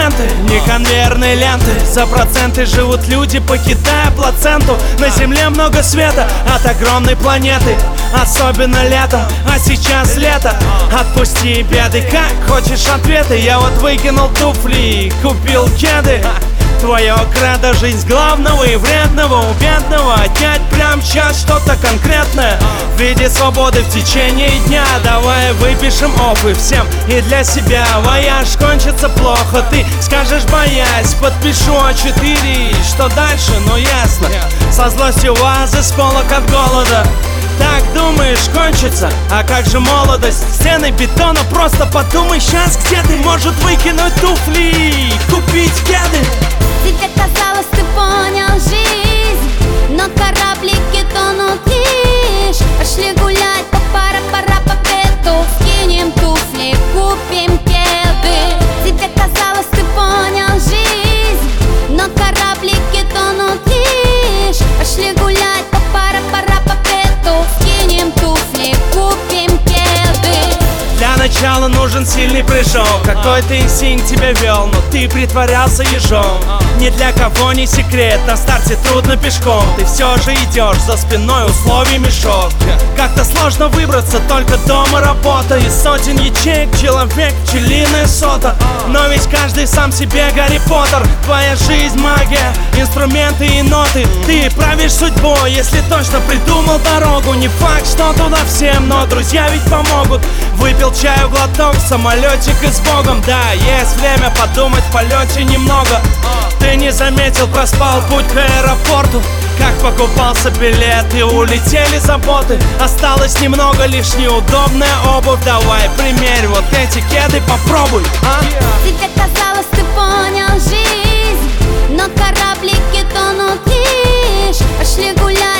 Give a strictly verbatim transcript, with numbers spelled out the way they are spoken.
проценты, не конвейерные ленты. За проценты живут люди, покидая плаценту. На земле много света от огромной планеты, особенно летом, а сейчас лето. Отпусти беды, как хочешь ответы. Я вот выкинул туфли, купил кеды. Твое кредо — жизнь главного и вредного у бедного. Отнять прям сейчас что-то конкретное в виде свободы в течение дня. Давай выпишем опы всем и для себя. Вояж кончится плохо, ты скажешь боясь. Подпишу а четыре, что дальше, ну ясно. Со злостью вазы с полок от голода. Так думаешь, кончится? А как же молодость? Стены бетона, просто подумай сейчас, где ты может выкинуть туфли, купить кеды. Тебе казалось, ты понял жизнь, но кораблики тонут лишь. Пошли гулять по пара-пара-пакету, скинем туфли, купим кеды. Тебе казалось, ты понял жизнь, но кораблики тонут лишь. Пошли гулять по пара-пара-пакету, скинем туфли, купим кеды. Для начала нужен сильный прыжок. Какой-то инстинкт тебя вел, но ты притворялся ежом. Ни для кого не секрет, на старте трудно пешком. Ты все же идешь, за спиной условий мешок. Как-то сложно выбраться, только дома работа. Из сотен ячеек человек пчелиная сота. Но ведь каждый сам себе Гарри Поттер. Твоя жизнь магия, инструменты и ноты. Ты правишь судьбой, если точно придумал дорогу. Не факт, что туда всем, но друзья ведь помогут. Выпил чаю, глоток, самолетик и с Богом. Да, есть время подумать в полете немного. Ты не заметил, проспал путь к аэропорту. Как покупался билет и улетели заботы. Осталось немного, лишь неудобная обувь. Давай примерь вот эти кеды, попробуй, а? Тебе казалось, ты понял жизнь, но кораблики тонут лишь. Пошли гулять